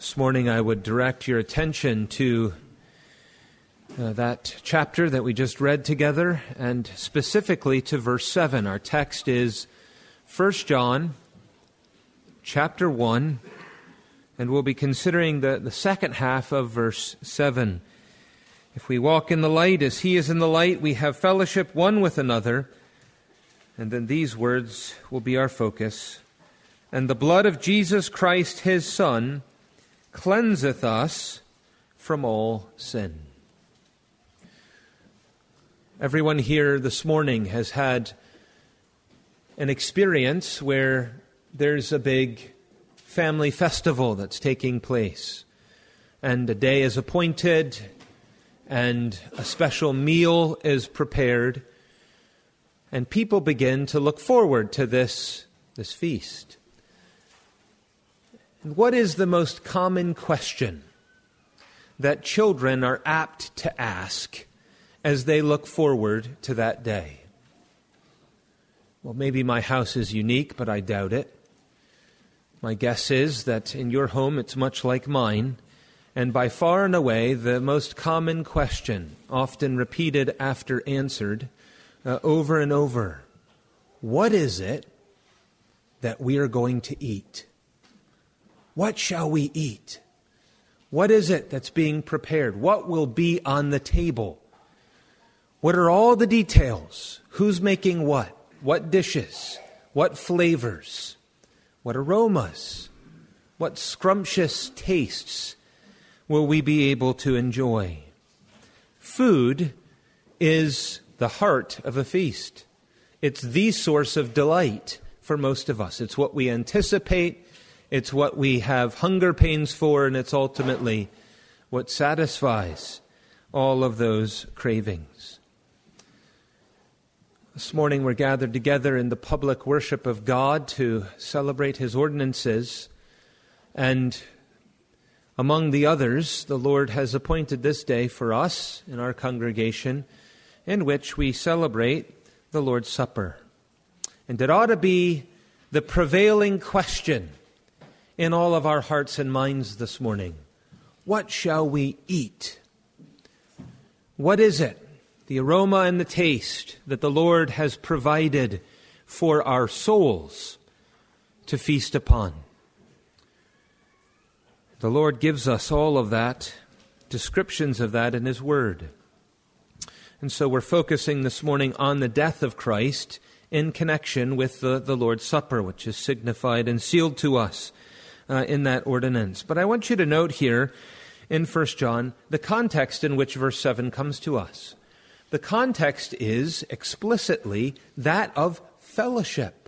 This morning I would direct your attention to that chapter that we just read together, and specifically to verse 7. Our text is 1 John chapter 1, and we'll be considering the second half of verse 7. If we walk in the light as He is in the light, we have fellowship one with another. And then these words will be our focus. And the blood of Jesus Christ, His Son, cleanseth us from all sin. Everyone here this morning has had an experience where there's a big family festival that's taking place, and a day is appointed, and a special meal is prepared, and people begin to look forward to this feast. And what is the most common question that children are apt to ask as they look forward to that day? Well, maybe my house is unique, but I doubt it. My guess is that in your home it's much like mine, and by far and away the most common question, often repeated after answered, over and over: what is it that we are going to eat? What shall we eat? What is it that's being prepared? What will be on the table? What are all the details? Who's making what? What dishes? What flavors? What aromas? What scrumptious tastes will we be able to enjoy? Food is the heart of a feast. It's the source of delight for most of us. It's what we anticipate. It's what we have hunger pains for, and it's ultimately what satisfies all of those cravings. This morning we're gathered together in the public worship of God to celebrate His ordinances, and among the others, the Lord has appointed this day for us in our congregation in which we celebrate the Lord's Supper. And it ought to be the prevailing question in all of our hearts and minds this morning: what shall we eat? What is it, the aroma and the taste, that the Lord has provided for our souls to feast upon? The Lord gives us all of that, descriptions of that in His Word. And so we're focusing this morning on the death of Christ in connection with the Lord's Supper, which is signified and sealed to us in that ordinance. But I want you to note here in 1 John the context in which verse 7 comes to us. The context is explicitly that of fellowship.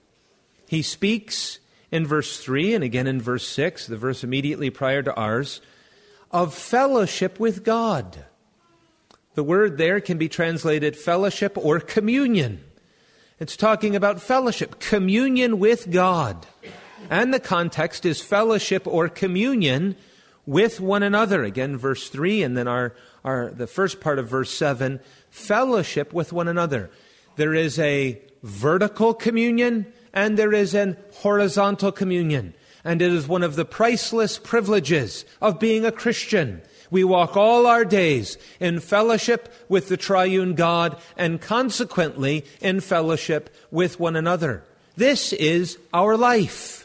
He speaks in verse 3 and again in verse 6, the verse immediately prior to ours, of fellowship with God. The word there can be translated fellowship or communion. It's talking about fellowship, communion with God. And the context is fellowship or communion with one another. Again, verse 3, and then the first part of verse 7, fellowship with one another. There is a vertical communion and there is an horizontal communion. And it is one of the priceless privileges of being a Christian. We walk all our days in fellowship with the triune God and consequently in fellowship with one another. This is our life.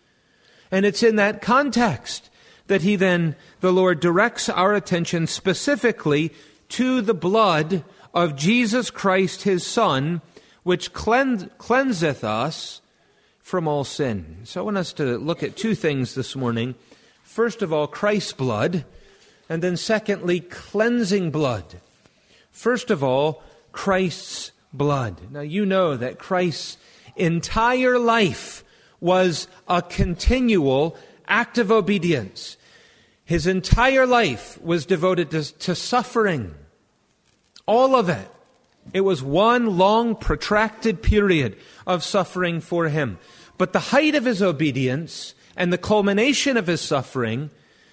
And it's in that context that the Lord directs our attention specifically to the blood of Jesus Christ, His Son, which cleanseth us from all sin. So I want us to look at two things this morning. First of all, Christ's blood, and then secondly, cleansing blood. First of all, Christ's blood. Now you know that Christ's entire life was a continual act of obedience. His entire life was devoted to suffering. All of it. It was one long, protracted period of suffering for Him. But the height of His obedience and the culmination of His suffering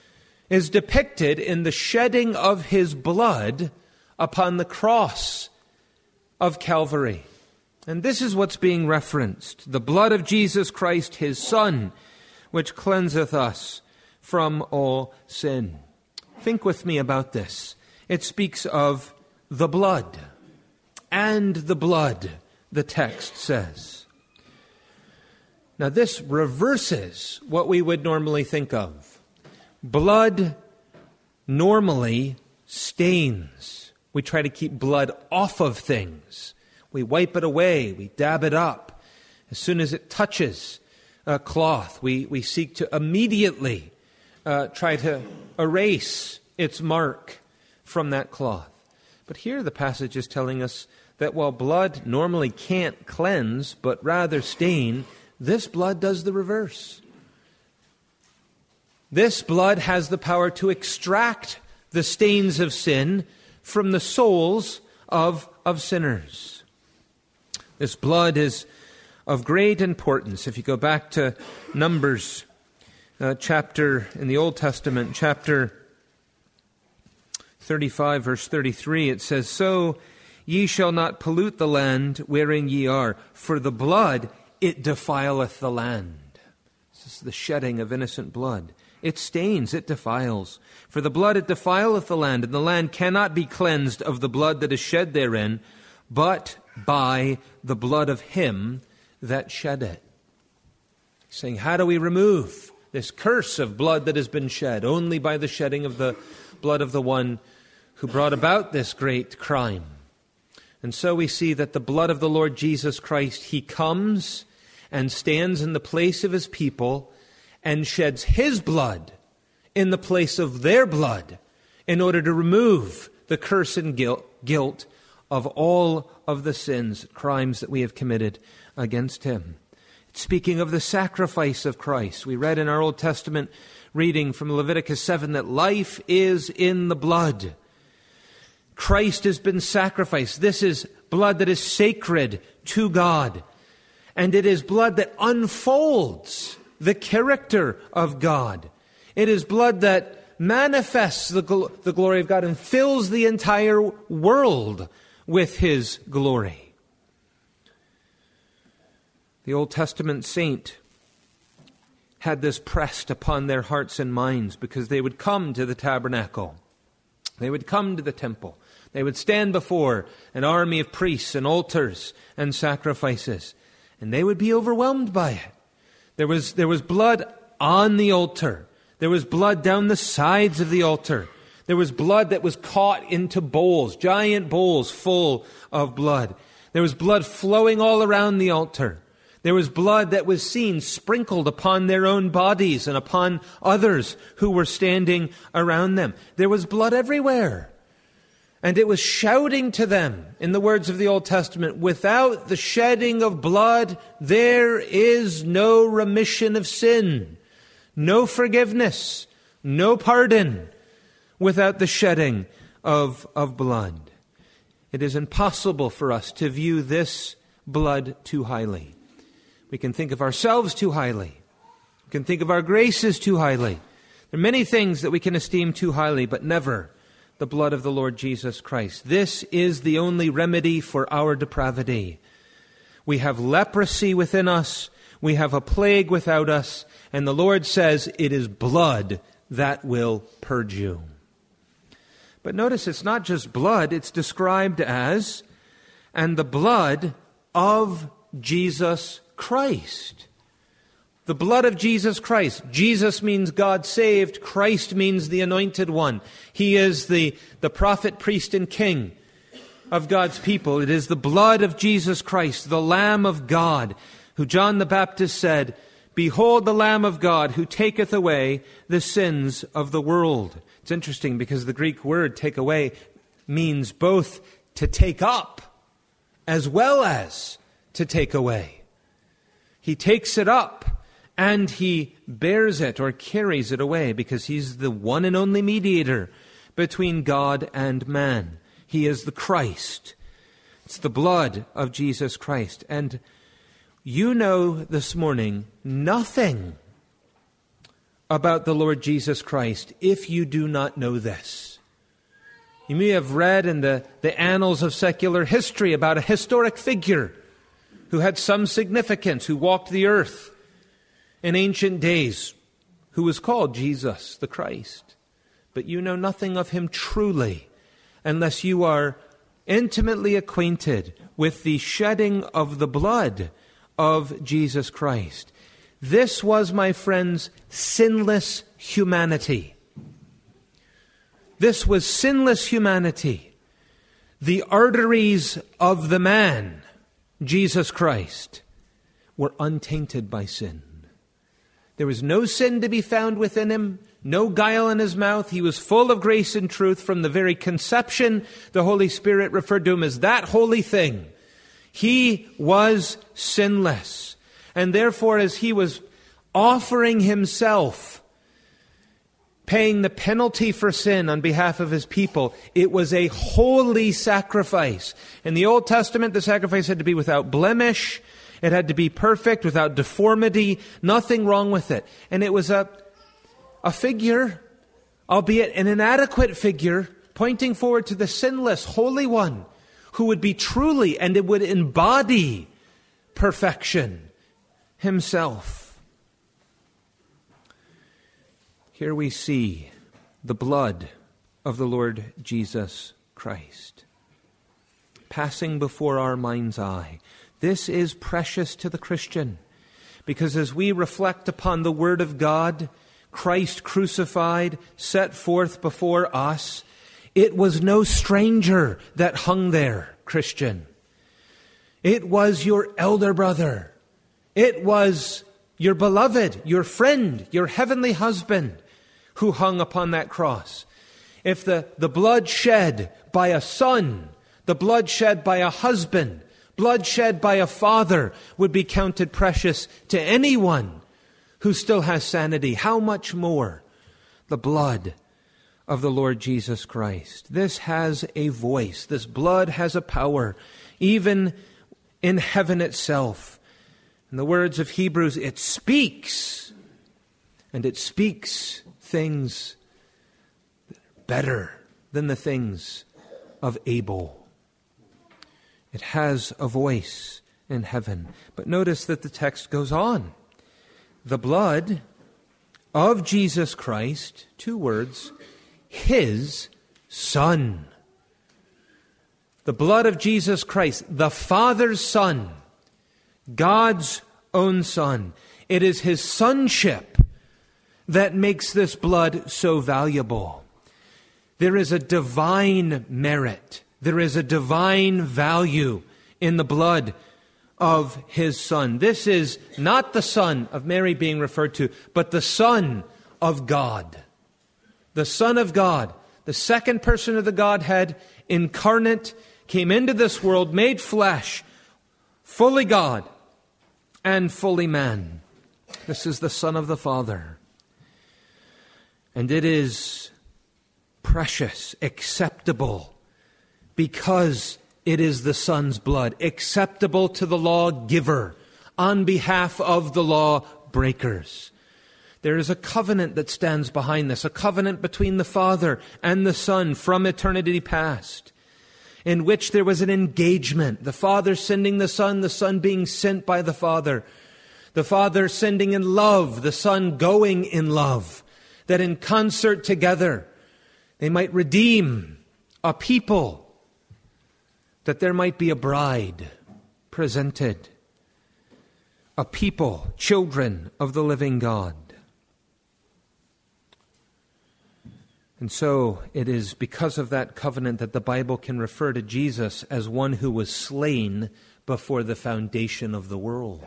is depicted in the shedding of His blood upon the cross of Calvary. And this is what's being referenced: the blood of Jesus Christ, His Son, which cleanseth us from all sin. Think with me about this. It speaks of the blood, and the blood, the text says. Now this reverses what we would normally think of. Blood normally stains. We try to keep blood off of things. We wipe it away, we dab it up. As soon as it touches a cloth, we seek to immediately try to erase its mark from that cloth. But here the passage is telling us that while blood normally can't cleanse, but rather stain, this blood does the reverse. This blood has the power to extract the stains of sin from the souls of sinners. This blood is of great importance. If you go back to Numbers chapter in the Old Testament, chapter 35, verse 33, it says, "So ye shall not pollute the land wherein ye are, for the blood it defileth the land." This is the shedding of innocent blood. It stains, it defiles. "For the blood it defileth the land, and the land cannot be cleansed of the blood that is shed therein, but by the blood of him that shed it." Saying, how do we remove this curse of blood that has been shed? Only by the shedding of the blood of the one who brought about this great crime. And so we see that the blood of the Lord Jesus Christ, he comes and stands in the place of his people and sheds his blood in the place of their blood in order to remove the curse and guilt of all of the sins, crimes that we have committed against him. Speaking of the sacrifice of Christ, we read in our Old Testament reading from Leviticus 7 that life is in the blood. Christ has been sacrificed. This is blood that is sacred to God. And it is blood that unfolds the character of God. It is blood that manifests the glory of God and fills the entire world with his glory. The Old Testament saint had this pressed upon their hearts and minds because they would come to the tabernacle. They would come to the temple. They would stand before an army of priests and altars and sacrifices, and they would be overwhelmed by it. There was blood on the altar. There was blood down the sides of the altar. There was blood that was caught into bowls, giant bowls full of blood. There was blood flowing all around the altar. There was blood that was seen sprinkled upon their own bodies and upon others who were standing around them. There was blood everywhere. And it was shouting to them, in the words of the Old Testament, without the shedding of blood, there is no remission of sin, no forgiveness, no pardon, without the shedding of blood. It is impossible for us to view this blood too highly. We can think of ourselves too highly. We can think of our graces too highly. There are many things that we can esteem too highly, but never the blood of the Lord Jesus Christ. This is the only remedy for our depravity. We have leprosy within us. We have a plague without us. And the Lord says it is blood that will purge you. But notice it's not just blood. It's described as, and the blood of Jesus Christ. The blood of Jesus Christ. Jesus means God saved. Christ means the anointed one. He is the prophet, priest, and king of God's people. It is the blood of Jesus Christ, the Lamb of God, who John the Baptist said, "Behold the Lamb of God, who taketh away the sins of the world." It's interesting because the Greek word take away means both to take up as well as to take away. He takes it up and he bears it or carries it away because he's the one and only mediator between God and man. He is the Christ. It's the blood of Jesus Christ. And you know this morning nothing about the Lord Jesus Christ if you do not know this. You may have read in the annals of secular history about a historic figure who had some significance, who walked the earth in ancient days, who was called Jesus the Christ. But you know nothing of him truly unless you are intimately acquainted with the shedding of the blood of Jesus Christ. This was, my friends, sinless humanity. This was sinless humanity. The arteries of the man, Jesus Christ, were untainted by sin. There was no sin to be found within him, no guile in his mouth. He was full of grace and truth from the very conception. The Holy Spirit referred to him as that holy thing. He was sinless. And therefore, as he was offering himself, paying the penalty for sin on behalf of his people, it was a holy sacrifice. In the Old Testament, the sacrifice had to be without blemish. It had to be perfect, without deformity, nothing wrong with it. And it was a figure, albeit an inadequate figure, pointing forward to the sinless, holy one, who would be truly, and it would embody perfection himself. Here we see the blood of the Lord Jesus Christ passing before our mind's eye. This is precious to the Christian, because as we reflect upon the Word of God, Christ crucified, set forth before us, it was no stranger that hung there, Christian. It was your elder brother. It was your beloved, your friend, your heavenly husband who hung upon that cross. If the blood shed by a son, the blood shed by a husband, blood shed by a father would be counted precious to anyone who still has sanity, how much more the blood of the Lord Jesus Christ? This has a voice. This blood has a power, even in heaven itself. In the words of Hebrews, it speaks, and it speaks things better than the things of Abel. It has a voice in heaven. But notice that the text goes on. The blood of Jesus Christ, 2 words, His Son. The blood of Jesus Christ, the Father's Son, God's own Son. It is His sonship that makes this blood so valuable. There is a divine merit. There is a divine value in the blood of His Son. This is not the Son of Mary being referred to, but the Son of God. The Son of God, the second person of the Godhead, incarnate, came into this world, made flesh, fully God and fully man. This is the Son of the Father. And it is precious, acceptable, because it is the Son's blood, acceptable to the lawgiver on behalf of the law breakers. There is a covenant that stands behind this, a covenant between the Father and the Son from eternity past, in which there was an engagement, the Father sending the Son being sent by the Father sending in love, the Son going in love, that in concert together they might redeem a people, that there might be a bride presented, a people, children of the living God. And so it is because of that covenant that the Bible can refer to Jesus as one who was slain before the foundation of the world,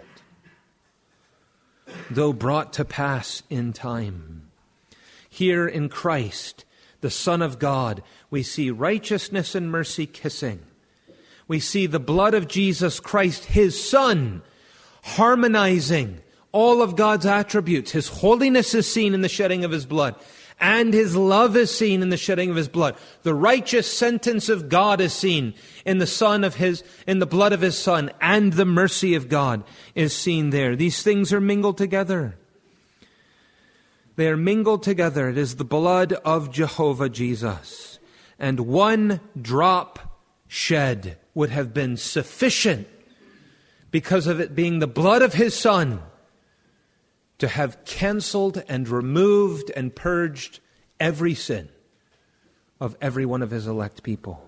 though brought to pass in time. Here in Christ, the Son of God, we see righteousness and mercy kissing. We see the blood of Jesus Christ, His Son, harmonizing all of God's attributes. His holiness is seen in the shedding of His blood, and His love is seen in the shedding of His blood. The righteous sentence of God is seen in the blood of His Son, and the mercy of God is seen there. These things are mingled together. They are mingled together. It is the blood of Jehovah Jesus. And one drop shed would have been sufficient, because of it being the blood of His Son, to have canceled and removed and purged every sin of every one of his elect people.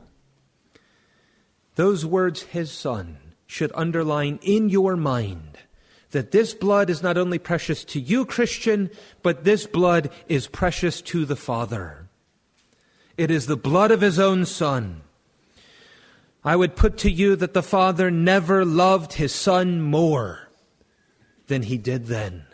Those words, his Son, should underline in your mind that this blood is not only precious to you, Christian, but this blood is precious to the Father. It is the blood of his own Son. I would put to you that the Father never loved his Son more than he did then,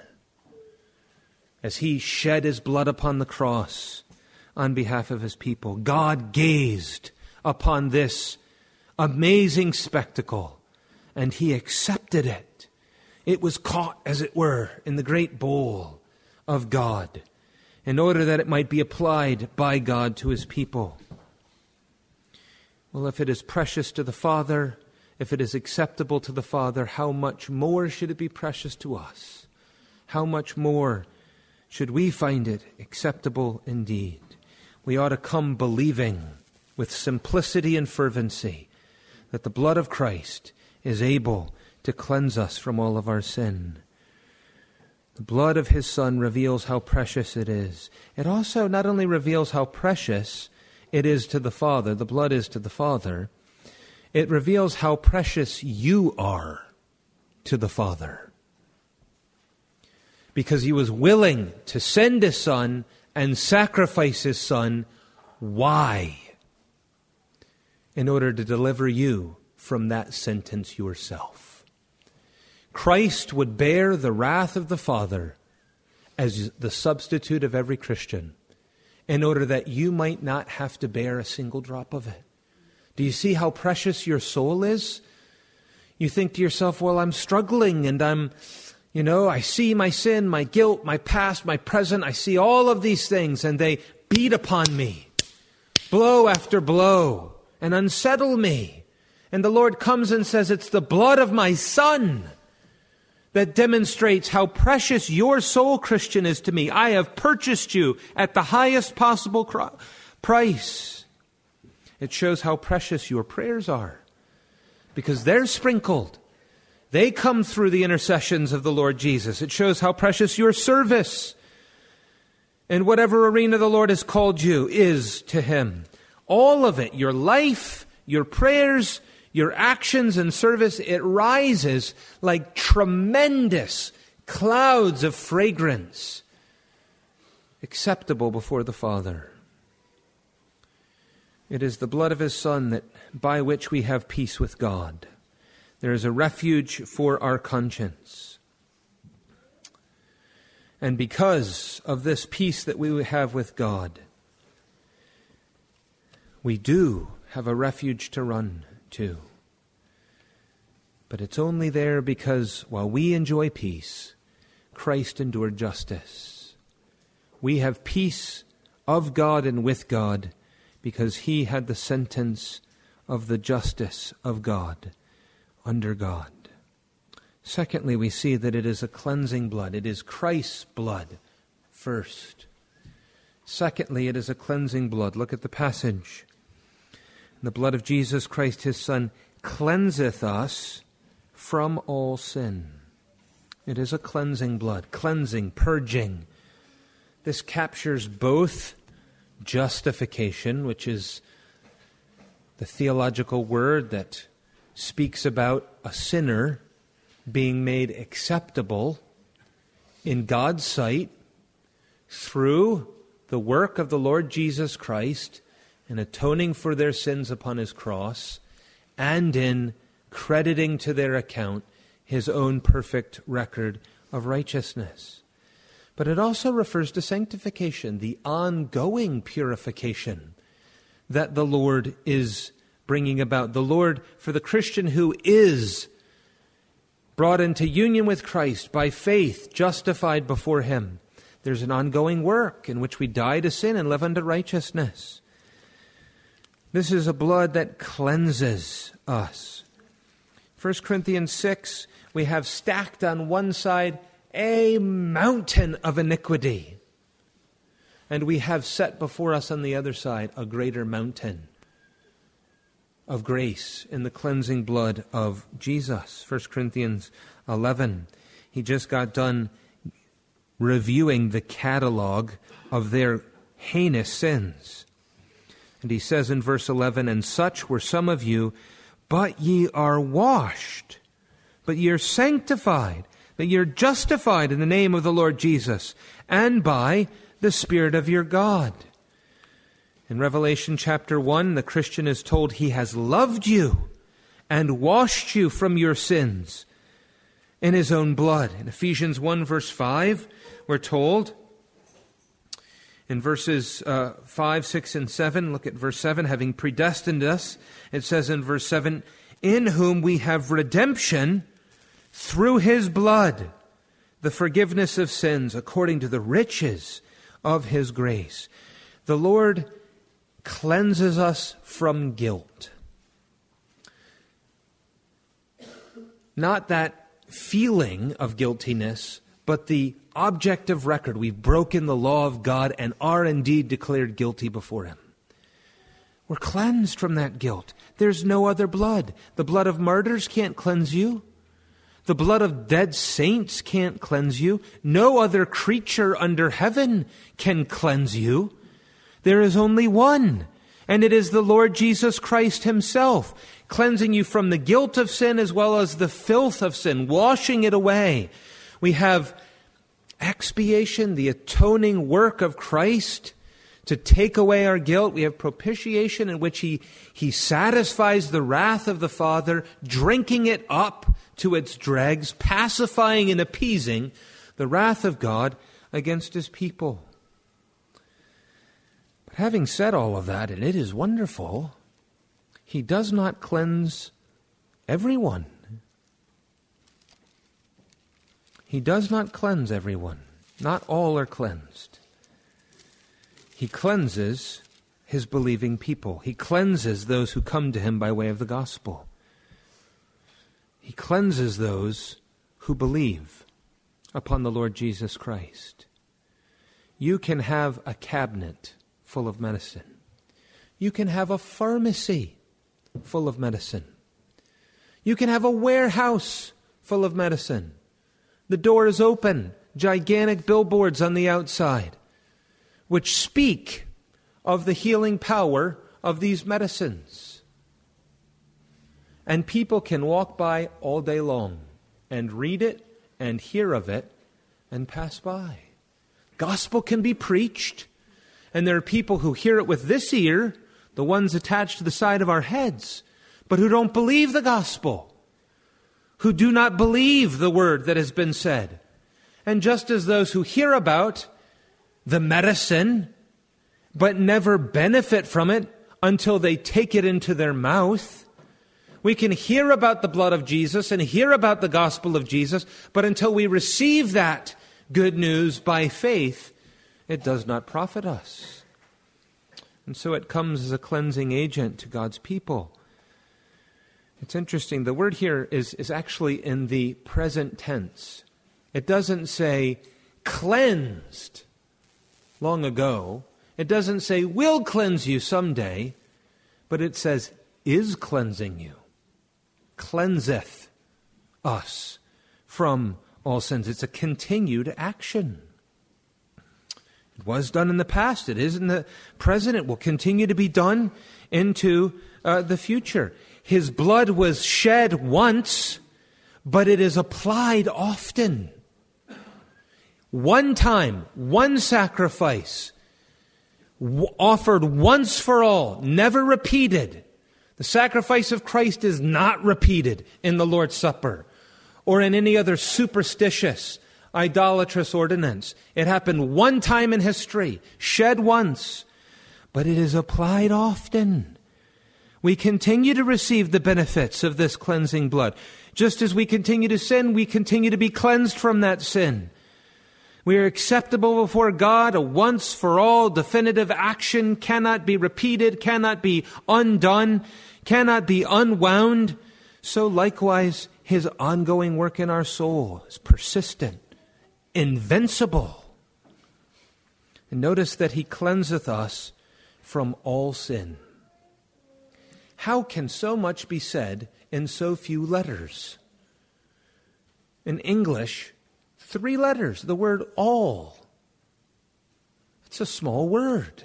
as he shed his blood upon the cross on behalf of his people. God gazed upon this amazing spectacle, and he accepted it. It was caught, as it were, in the great bowl of God, in order that it might be applied by God to his people. Well, if it is precious to the Father, if it is acceptable to the Father, how much more should it be precious to us? How much more should we find it acceptable indeed? We ought to come believing with simplicity and fervency that the blood of Christ is able to cleanse us from all of our sin. The blood of his Son reveals how precious it is. It also not only reveals how precious it is to the Father, the blood is to the Father, it reveals how precious you are to the Father. Because he was willing to send his Son and sacrifice his Son. Why? In order to deliver you from that sentence yourself. Christ would bear the wrath of the Father as the substitute of every Christian, in order that you might not have to bear a single drop of it. Do you see how precious your soul is? You think to yourself, well, I'm struggling and I see my sin, my guilt, my past, my present. I see all of these things and they beat upon me, blow after blow, and unsettle me. And the Lord comes and says, it's the blood of my Son that demonstrates how precious your soul, Christian, is to me. I have purchased you at the highest possible price. It shows how precious your prayers are, because they're sprinkled. They come through the intercessions of the Lord Jesus. It shows how precious your service in whatever arena the Lord has called you is to him. All of it, your life, your prayers, your actions and service, it rises like tremendous clouds of fragrance, acceptable before the Father. It is the blood of his Son by which we have peace with God. There is a refuge for our conscience. And because of this peace that we have with God, we do have a refuge to run to. But it's only there because while we enjoy peace, Christ endured justice. We have peace of God and with God because he had the sentence of the justice of God under God. Secondly, we see that it is a cleansing blood. It is Christ's blood first. Secondly, it is a cleansing blood. Look at the passage. The blood of Jesus Christ, his Son, cleanseth us from all sin. It is a cleansing blood, cleansing, purging. This captures both justification, which is the theological word that speaks about a sinner being made acceptable in God's sight through the work of the Lord Jesus Christ in atoning for their sins upon his cross, and in crediting to their account his own perfect record of righteousness. But it also refers to sanctification, the ongoing purification that the Lord is bringing about. The Lord, for the Christian who is brought into union with Christ by faith, justified before him, there's an ongoing work in which we die to sin and live unto righteousness. This is a blood that cleanses us. 1 Corinthians 6, we have stacked on one side a mountain of iniquity. And we have set before us on the other side a greater mountain of grace in the cleansing blood of Jesus. 1 Corinthians 11, he just got done reviewing the catalog of their heinous sins. And he says in verse 11, "And such were some of you, but ye are washed, but ye are sanctified, that ye are justified in the name of the Lord Jesus, and by the Spirit of your God." In Revelation chapter 1, the Christian is told he has loved you and washed you from your sins in his own blood. In Ephesians 1 verse 5, we're told, in verses 5, 6, and 7, look at verse 7, having predestined us, it says in verse 7, "In whom we have redemption through his blood, the forgiveness of sins according to the riches of his grace." The Lord cleanses us from guilt. Not that feeling of guiltiness, but the objective record. We've broken the law of God and are indeed declared guilty before him. We're cleansed from that guilt. There's no other blood. The blood of martyrs can't cleanse you. The blood of dead saints can't cleanse you. No other creature under heaven can cleanse you. There is only one, and it is the Lord Jesus Christ himself, cleansing you from the guilt of sin as well as the filth of sin, washing it away. We have expiation, the atoning work of Christ to take away our guilt. We have propitiation, in which he satisfies the wrath of the Father, drinking it up to its dregs, pacifying and appeasing the wrath of God against his people. But having said all of that, and it is wonderful, he does not cleanse everyone. He does not cleanse everyone. Not all are cleansed. He cleanses his believing people. He cleanses those who come to him by way of the gospel. He cleanses those who believe upon the Lord Jesus Christ. You can have a cabinet full of medicine. You can have a pharmacy full of medicine. You can have a warehouse full of medicine. The door is open, gigantic billboards on the outside, which speak of the healing power of these medicines. And people can walk by all day long and read it and hear of it and pass by. Gospel can be preached, and there are people who hear it with this ear, the ones attached to the side of our heads, but who don't believe the gospel, who do not believe the word that has been said. And just as those who hear about the medicine, but never benefit from it until they take it into their mouth, we can hear about the blood of Jesus and hear about the gospel of Jesus, but until we receive that good news by faith, it does not profit us. And so it comes as a cleansing agent to God's people. It's interesting, the word here is actually in the present tense. It doesn't say cleansed long ago. It doesn't say will cleanse you someday, but it says is cleansing you. Cleanseth us from all sins. It's a continued action. It was done in the past. It is in the present. It will continue to be done into the future. His blood was shed once, but it is applied often. One time, one sacrifice, offered once for all, never repeated. The sacrifice of Christ is not repeated in the Lord's Supper or in any other superstitious, idolatrous ordinance. It happened one time in history, shed once, but it is applied often. We continue to receive the benefits of this cleansing blood. Just as we continue to sin, we continue to be cleansed from that sin. We are acceptable before God. A once-for-all definitive action cannot be repeated, cannot be undone, cannot be unwound. So likewise, his ongoing work in our soul is persistent, invincible. And notice that he cleanseth us from all sin. How can so much be said in so few letters? In English, 3 letters, the word all. It's a small word.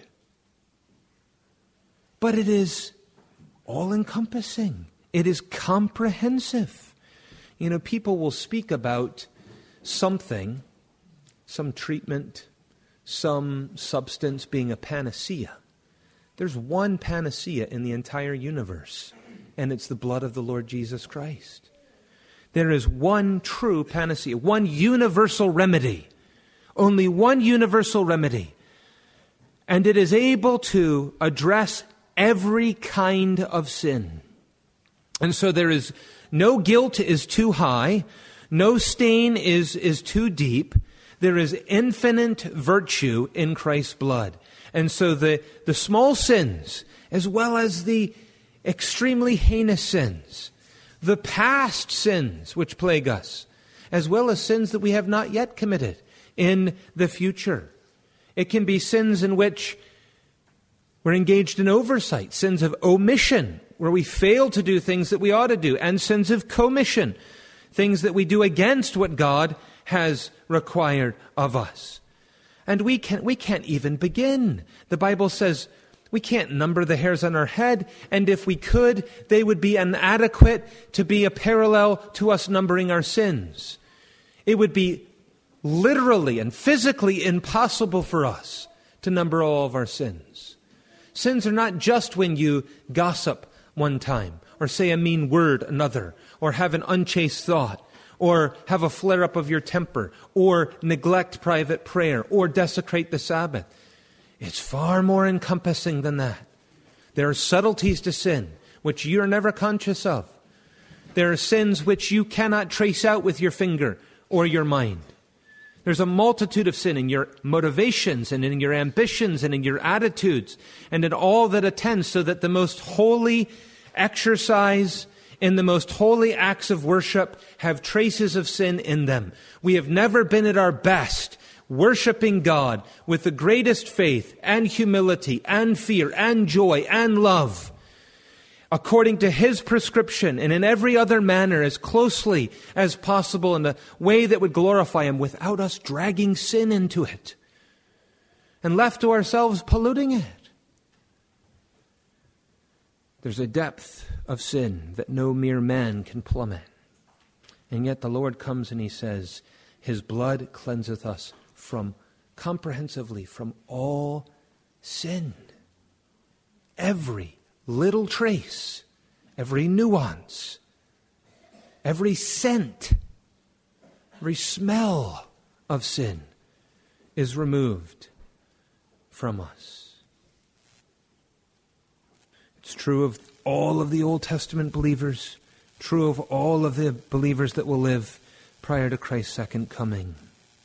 But it is all-encompassing. It is comprehensive. You know, people will speak about something, some treatment, some substance being a panacea. There's one panacea in the entire universe, and it's the blood of the Lord Jesus Christ. There is one true panacea, one universal remedy, only one universal remedy, and it is able to address every kind of sin. And so there is no guilt is too high, no stain is too deep. There is infinite virtue in Christ's blood. And so the small sins, as well as the extremely heinous sins, the past sins which plague us, as well as sins that we have not yet committed in the future. It can be sins in which we're engaged in oversight, sins of omission, where we fail to do things that we ought to do, and sins of commission, things that we do against what God has required of us. And we can't even begin. The Bible says we can't number the hairs on our head, and if we could, they would be inadequate to be a parallel to us numbering our sins. It would be literally and physically impossible for us to number all of our sins. Sins are not just when you gossip one time, or say a mean word another, or have an unchaste thought, or have a flare-up of your temper, or neglect private prayer, or desecrate the Sabbath. It's far more encompassing than that. There are subtleties to sin which you're never conscious of. There are sins which you cannot trace out with your finger or your mind. There's a multitude of sin in your motivations and in your ambitions and in your attitudes and in all that attends, so that the most holy exercise in the most holy acts of worship have traces of sin in them. We have never been at our best worshiping God with the greatest faith and humility and fear and joy and love, according to His prescription and in every other manner as closely as possible in a way that would glorify Him, without us dragging sin into it and left to ourselves polluting it. There's a depth of sin that no mere man can plummet. And yet the Lord comes and He says, His blood cleanseth us comprehensively from all sin. Every little trace, every nuance, every scent, every smell of sin is removed from us. It's true of all of the Old Testament believers, true of all of the believers that will live prior to Christ's second coming.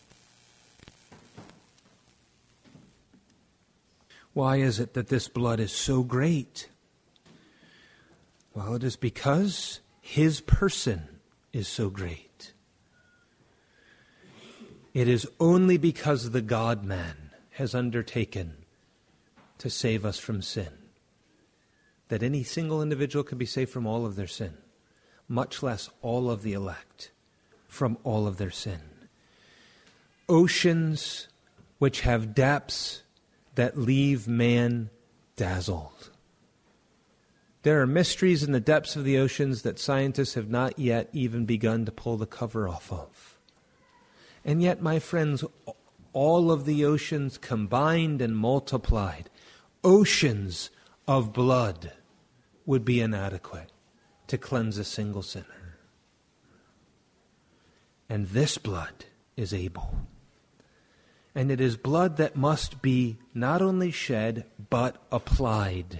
Why is it that this blood is so great? Well, it is because His person is so great. It is only because the God-man has undertaken to save us from sin that any single individual can be saved from all of their sin, much less all of the elect from all of their sin. Oceans which have depths that leave man dazzled. There are mysteries in the depths of the oceans that scientists have not yet even begun to pull the cover off of. And yet, my friends, all of the oceans combined and multiplied, oceans of blood, would be inadequate to cleanse a single sinner. And this blood is able. And it is blood that must be not only shed, but applied.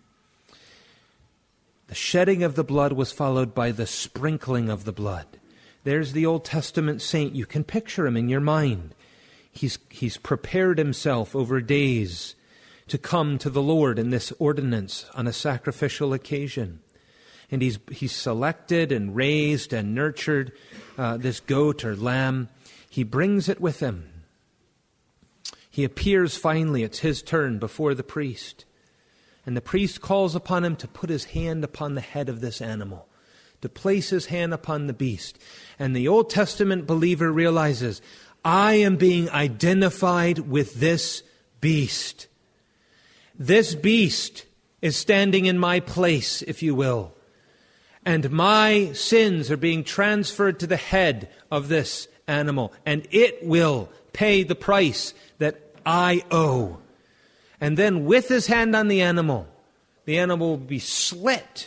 The shedding of the blood was followed by the sprinkling of the blood. There's the Old Testament saint. You can picture him in your mind. He's prepared himself over days to come to the Lord in this ordinance on a sacrificial occasion. And he's selected and raised and nurtured this goat or lamb. He brings it with him. He appears finally, it's his turn before the priest. And the priest calls upon him to put his hand upon the head of this animal, to place his hand upon the beast. And the Old Testament believer realizes, I am being identified with this beast. This beast is standing in my place, if you will. And my sins are being transferred to the head of this animal. And it will pay the price that I owe. And then with his hand on the animal will be slit.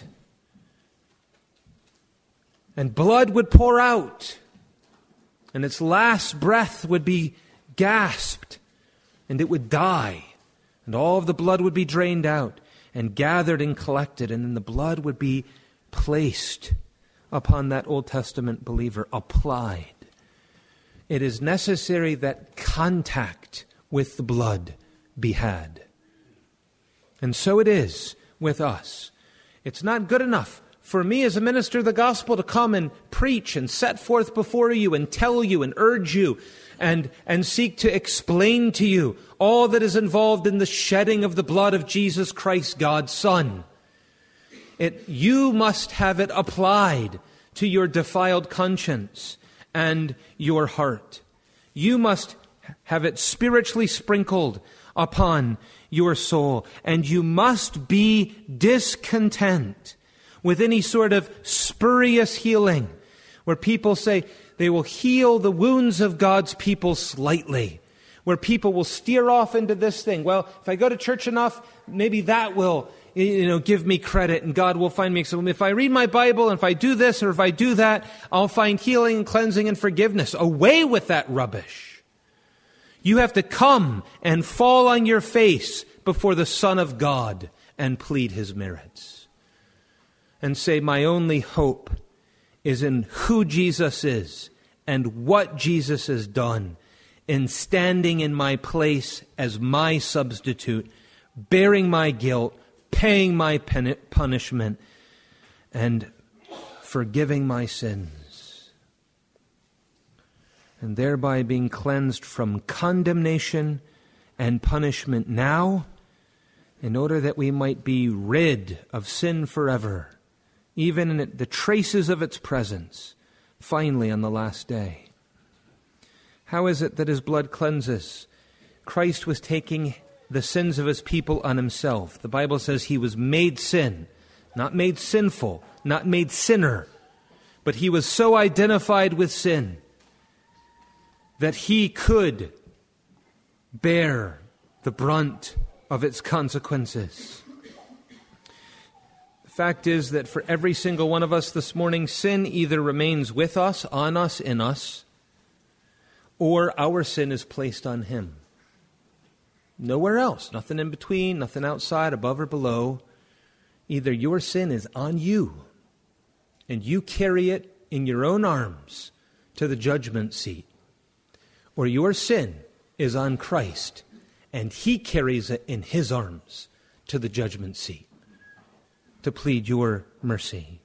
And blood would pour out. And its last breath would be gasped. And it would die. And all of the blood would be drained out and gathered and collected. And then the blood would be placed upon that Old Testament believer, applied. It is necessary that contact with the blood be had. And so it is with us. It's not good enough for me as a minister of the gospel to come and preach and set forth before you and tell you and urge you and seek to explain to you all that is involved in the shedding of the blood of Jesus Christ, God's Son. You must have it applied to your defiled conscience and your heart. You must have it spiritually sprinkled upon your soul. And you must be discontent with any sort of spurious healing, where people say they will heal the wounds of God's people slightly, where people will steer off into this thing. Well, if I go to church enough, maybe that will, give me credit and God will find me. So if I read my Bible and if I do this or if I do that, I'll find healing and cleansing and forgiveness. Away with that rubbish. You have to come and fall on your face before the Son of God and plead his merits. And say, my only hope is in who Jesus is and what Jesus has done in standing in my place as my substitute, bearing my guilt, paying my punishment, and forgiving my sins. And thereby being cleansed from condemnation and punishment now, in order that we might be rid of sin forever, even in the traces of its presence, finally on the last day. How is it that his blood cleanses? Christ was taking the sins of his people on himself. The Bible says he was made sin, not made sinful, not made sinner, but he was so identified with sin that he could bear the brunt of its consequences. The fact is that for every single one of us this morning, sin either remains with us, on us, in us, or our sin is placed on him. Nowhere else, nothing in between, nothing outside, above or below. Either your sin is on you, and you carry it in your own arms to the judgment seat, or your sin is on Christ, and he carries it in his arms to the judgment seat to plead your mercy.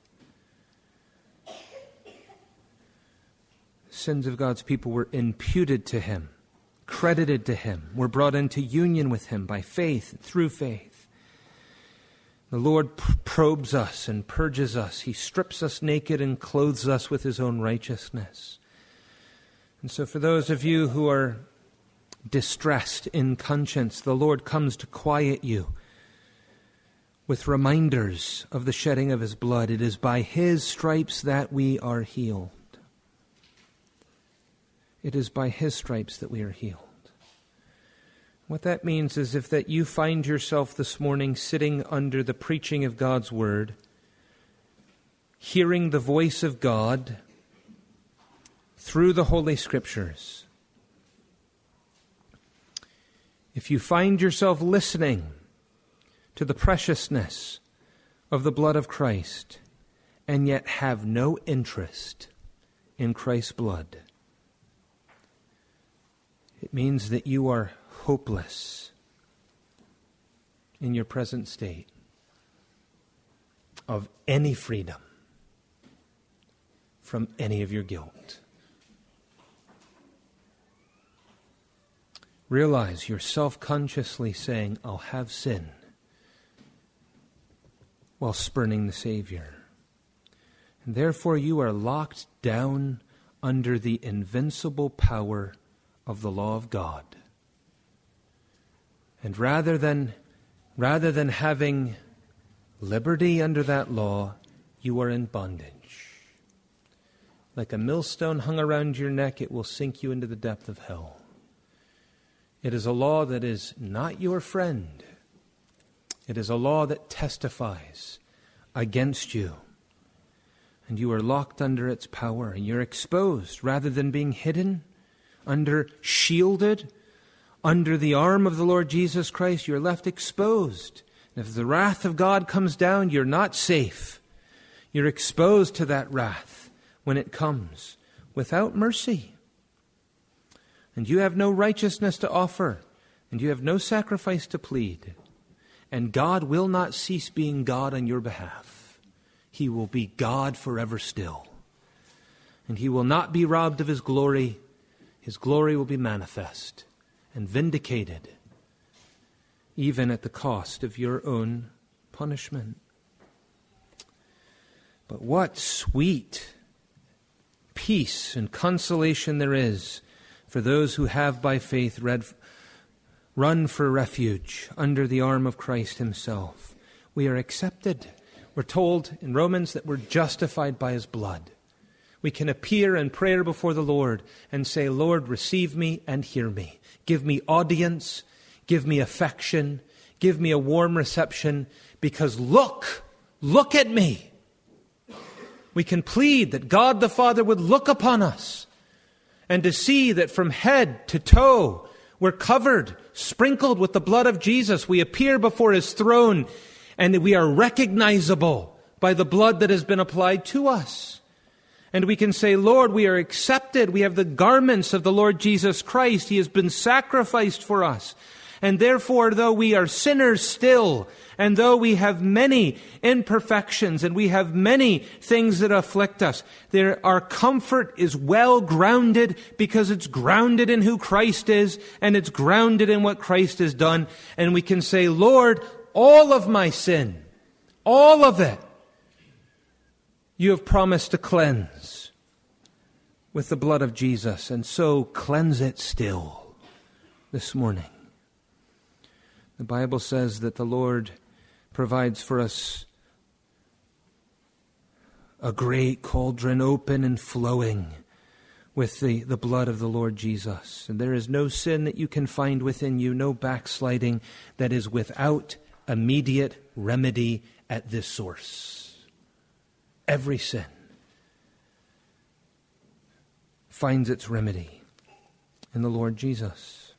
Sins of God's people were imputed to him, credited to him, were brought into union with him by faith, through faith. The Lord probes us and purges us. He strips us naked and clothes us with his own righteousness. And so for those of you who are distressed in conscience, the Lord comes to quiet you with reminders of the shedding of his blood. It is by his stripes that we are healed. It is by his stripes that we are healed. What that means is if that you find yourself this morning sitting under the preaching of God's word, hearing the voice of God through the Holy Scriptures, if you find yourself listening to the preciousness of the blood of Christ and yet have no interest in Christ's blood, it means that you are hopeless in your present state of any freedom from any of your guilt. Realize you're self-consciously saying, I'll have sin, while spurning the Savior. And therefore you are locked down under the invincible power of the law of God. And rather than having liberty under that law, you are in bondage. Like a millstone hung around your neck, it will sink you into the depth of hell. It is a law that is not your friend. It is a law that testifies against you. And you are locked under its power, and you're exposed rather than being hidden, shielded, under the arm of the Lord Jesus Christ. You're left exposed. And if the wrath of God comes down, you're not safe. You're exposed to that wrath when it comes without mercy. And you have no righteousness to offer, and you have no sacrifice to plead. And God will not cease being God on your behalf. He will be God forever still. And He will not be robbed of His glory. His glory will be manifest and vindicated, even at the cost of your own punishment. But what sweet peace and consolation there is for those who have by faith run for refuge under the arm of Christ Himself. We are accepted. We're told in Romans that we're justified by His blood. We can appear in prayer before the Lord and say, Lord, receive me and hear me. Give me audience, give me affection, give me a warm reception, because look at me. We can plead that God the Father would look upon us and to see that from head to toe we're covered, sprinkled with the blood of Jesus. We appear before His throne and we are recognizable by the blood that has been applied to us. And we can say, Lord, we are accepted. We have the garments of the Lord Jesus Christ. He has been sacrificed for us. And therefore, though we are sinners still, and though we have many imperfections, and we have many things that afflict us, our comfort is well grounded because it's grounded in who Christ is, and it's grounded in what Christ has done. And we can say, Lord, all of my sin, all of it, You have promised to cleanse with the blood of Jesus, and so cleanse it still this morning. The Bible says that the Lord provides for us a great cauldron open and flowing with the blood of the Lord Jesus. And there is no sin that you can find within you, no backsliding that is without immediate remedy at this source. Every sin finds its remedy in the Lord Jesus.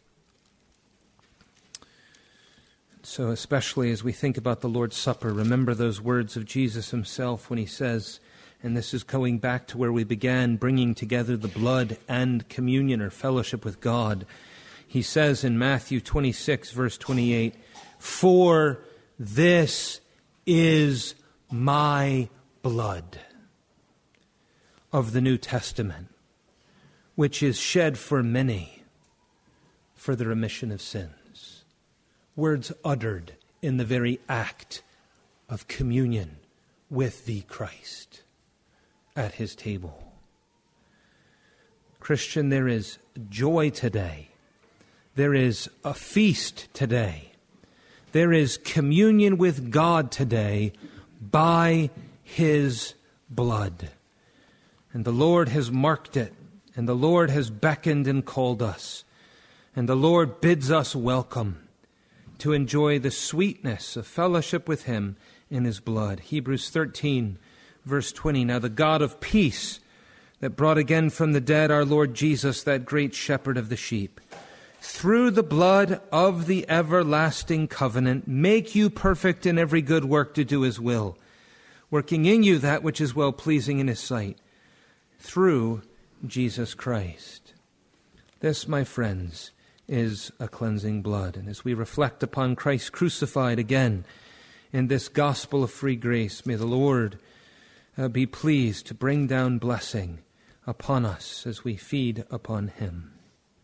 So especially as we think about the Lord's Supper, remember those words of Jesus Himself when He says, and this is going back to where we began, bringing together the blood and communion or fellowship with God. He says in Matthew 26, verse 28, "For this is my blood of the New Testament, which is shed for many for the remission of sins." Words uttered in the very act of communion with the Christ at His table. Christian, there is joy today. There is a feast today. There is communion with God today by His blood. And the Lord has marked it, and the Lord has beckoned and called us, and the Lord bids us welcome to enjoy the sweetness of fellowship with Him in His blood. Hebrews 13, verse 20, "Now the God of peace that brought again from the dead our Lord Jesus, that great shepherd of the sheep, through the blood of the everlasting covenant, make you perfect in every good work to do His will, working in you that which is well-pleasing in His sight, through Jesus Christ." This, my friends, is a cleansing blood. And as we reflect upon Christ crucified again in this gospel of free grace, may the Lord be pleased to bring down blessing upon us as we feed upon Him.